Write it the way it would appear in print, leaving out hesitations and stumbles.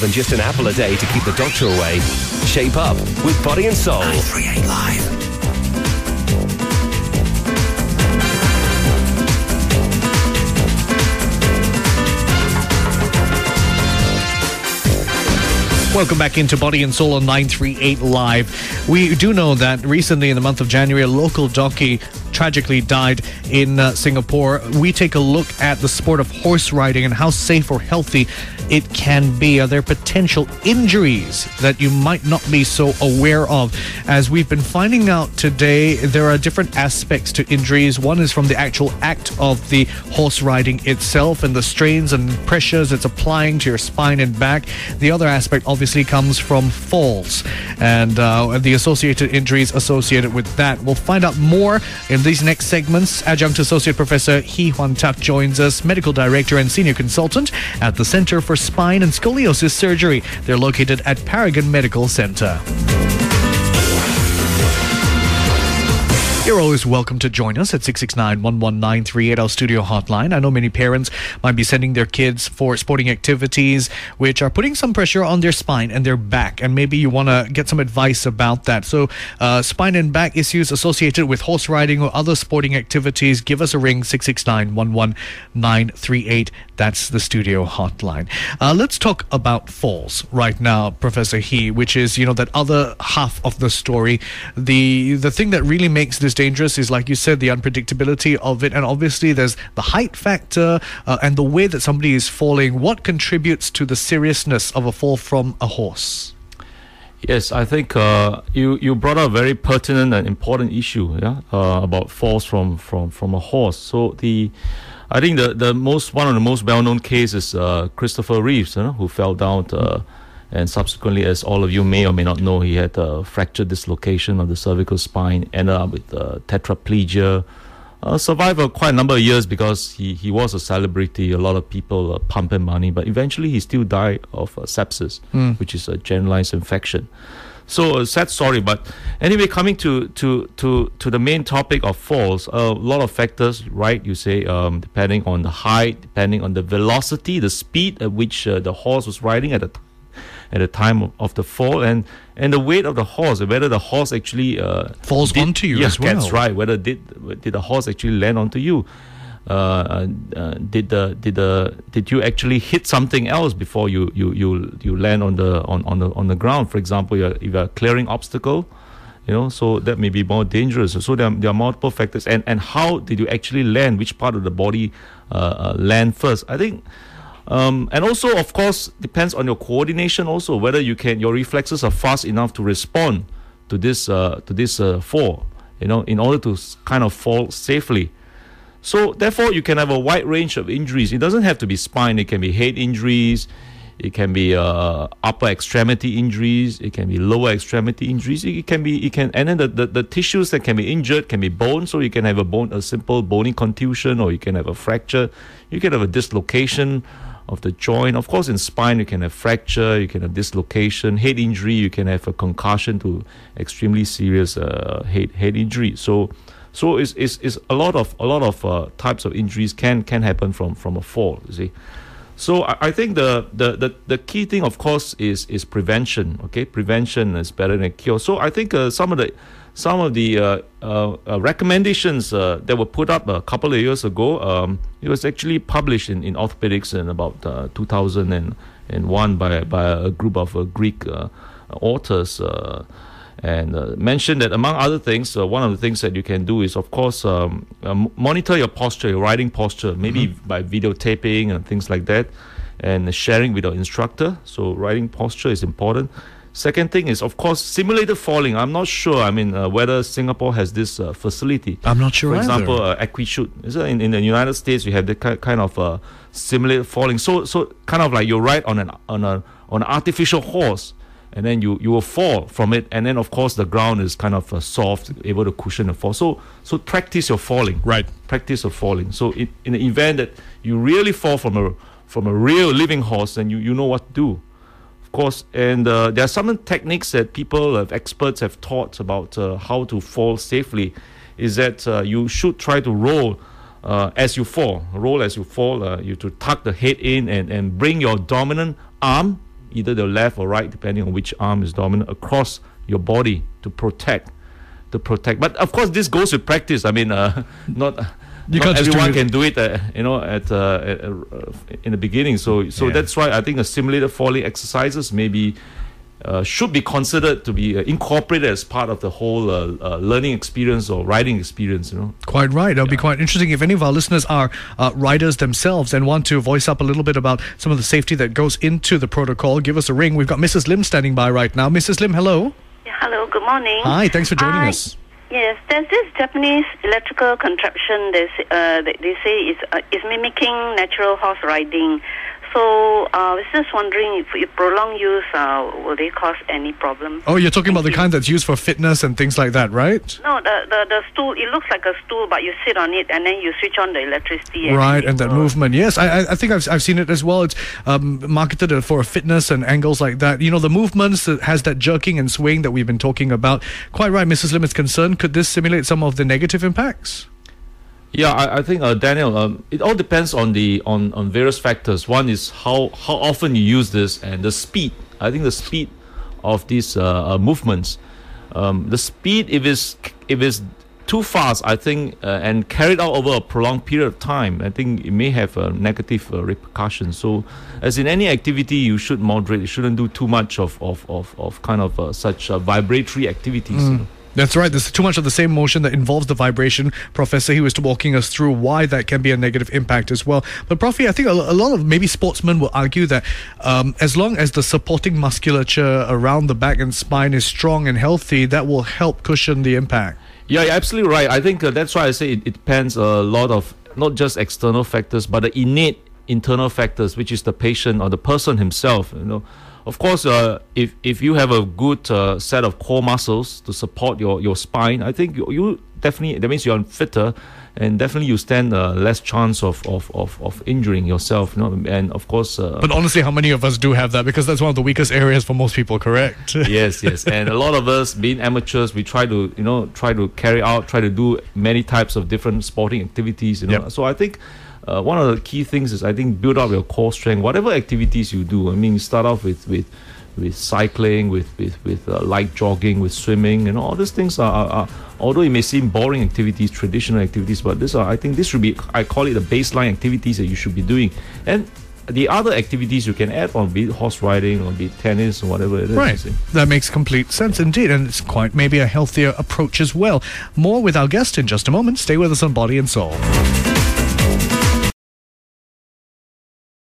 than just an apple a day to keep the doctor away. Shape up with Body and Soul. 938 Live. Welcome back into Body and Soul on 938 Live. We do know that recently in the month of January, a local jockey tragically died in Singapore. We take a look at the sport of horse riding and how safe or healthy it can be. Are there potential injuries that you might not be so aware of? As we've been finding out today, there are different aspects to injuries. One is from the actual act of the horse riding itself and the strains and pressures it's applying to your spine and back. The other aspect obviously comes from falls and the associated injuries associated with that. We'll find out more in these next segments. Adjunct Associate Professor Hee Hwan Tak joins us, Medical Director and Senior Consultant at the Centre for Spine and Scoliosis Surgery. They're located at Paragon Medical Centre. You're always welcome to join us at 669-11938, our studio hotline. I know many parents might be sending their kids for sporting activities which are putting some pressure on their spine and their back, and maybe you want to get some advice about that. So spine and back issues associated with horse riding or other sporting activities, give us a ring, 669-11938. That's the studio hotline. Let's talk about falls right now, Professor Hee, which is, that other half of the story. The thing that really makes this dangerous is, like you said, the unpredictability of it, and obviously there's the height factor and the way that somebody is falling. What contributes to the seriousness of a fall from a horse? Yes, I think you brought up a very pertinent and important issue, about falls from a horse. So I think one of the most well-known cases is Christopher Reeves, who fell down and subsequently, as all of you may or may not know, he had a fractured dislocation of the cervical spine, ended up with tetraplegia, survived for quite a number of years because he was a celebrity. A lot of people pumped him money, but eventually he still died of sepsis, which is a generalized infection. So a sad story, but anyway, coming to the main topic of falls, a lot of factors, right? You say depending on the height, depending on the velocity, the speed at which the horse was riding at the time of the fall, and the weight of the horse, whether the horse actually falls onto you as well. That's right. Whether did the horse actually land onto you? Did you actually hit something else before you land on the ground? For example, if you're clearing obstacle, so that may be more dangerous. So there are multiple factors, and how did you actually land? Which part of the body land first? I think. And also, of course, depends on your coordination also, whether your reflexes are fast enough to respond to this fall, in order to kind of fall safely. So therefore, you can have a wide range of injuries. It doesn't have to be spine. It can be head injuries. It can be upper extremity injuries. It can be lower extremity injuries. And then the tissues that can be injured can be bone. So you can have a simple bony contusion, or you can have a fracture. You can have a dislocation of the joint. Of course, in spine, you can have fracture, you can have dislocation. Head injury, you can have a concussion to extremely serious head injury. So it's a lot of types of injuries can happen from a fall. You see, so I think the key thing, of course, is prevention. Okay, prevention is better than cure. So I think some of the recommendations that were put up a couple of years ago, it was actually published in Orthopedics in about 2001 by a group of Greek authors, and mentioned that, among other things, one of the things that you can do is, of course, monitor your posture, your riding posture, maybe by videotaping and things like that, and sharing with your instructor. So riding posture is important. Second thing is, of course, simulated falling. I'm not sure, whether Singapore has this facility. I'm not sure either. For example, Equishoot. In the United States, you have the kind of simulated falling. So kind of like you ride on an artificial horse, and then you will fall from it, and then of course the ground is kind of soft, able to cushion the fall. So practice your falling. Right. Practice your falling. So in the event that you really fall from a real living horse, then you know what to do. Course, and there are some techniques that experts have taught about how to fall safely. Is that you should try to roll as you fall. You to tuck the head in and bring your dominant arm either the left or right, depending on which arm is dominant, across your body to protect. But of course, this goes with practice. I mean, not everyone can do it, in the beginning. So that's why I think a simulated falling exercises maybe should be considered to be incorporated as part of the whole learning experience or riding experience. Quite right. It'll be quite interesting if any of our listeners are riders themselves and want to voice up a little bit about some of the safety that goes into the protocol. Give us a ring. We've got Mrs. Lim standing by right now. Mrs. Lim, hello. Yeah, hello, good morning. Hi, thanks for joining us. Yes, there's this Japanese electrical contraption they say is mimicking natural horse riding. So I was just wondering if prolonged use, will they cause any problem? Oh, you're talking about the kind that's used for fitness and things like that, right? No, the stool, it looks like a stool, but you sit on it and then you switch on the electricity. Right, and that movement. Yes, I think I've seen it as well. It's marketed for fitness and angles like that. The movements that has that jerking and swaying that we've been talking about. Quite right, Mrs. Lim is concerned. Could this simulate some of the negative impacts? Yeah, I think Daniel, it all depends on on various factors. One is how often you use this and the speed. I think the speed of these movements, the speed if it's too fast, I think, and carried out over a prolonged period of time, I think it may have negative repercussions. So, as in any activity, you should moderate. You shouldn't do too much of such vibratory activities. That's right. There's too much of the same motion that involves the vibration. Professor, he was walking us through why that can be a negative impact as well. But Prof, I think a lot of maybe sportsmen will argue that as long as the supporting musculature around the back and spine is strong and healthy, that will help cushion the impact. Yeah, you're absolutely right. I think that's why I say it depends a lot of not just external factors, but the innate internal factors, which is the patient or the person himself. Of course, if you have a good set of core muscles to support your spine, I think you definitely, that means you're fitter, and definitely you stand less chance of injuring yourself. And of course, but honestly, how many of us do have that? Because that's one of the weakest areas for most people, correct? Yes, and a lot of us, being amateurs, we try to do many types of different sporting activities. Yep. So I think. One of the key things is, I think, build up your core strength. Whatever activities you do, I mean, start off with cycling, with light jogging, with swimming, all these things are although it may seem boring activities, traditional activities, but I think this should be, I call it the baseline activities that you should be doing. And the other activities you can add on, be it horse riding or be it tennis or whatever it is. Right. That makes complete sense indeed, and it's quite maybe a healthier approach as well. More with our guest in just a moment. Stay with us on Body and Soul.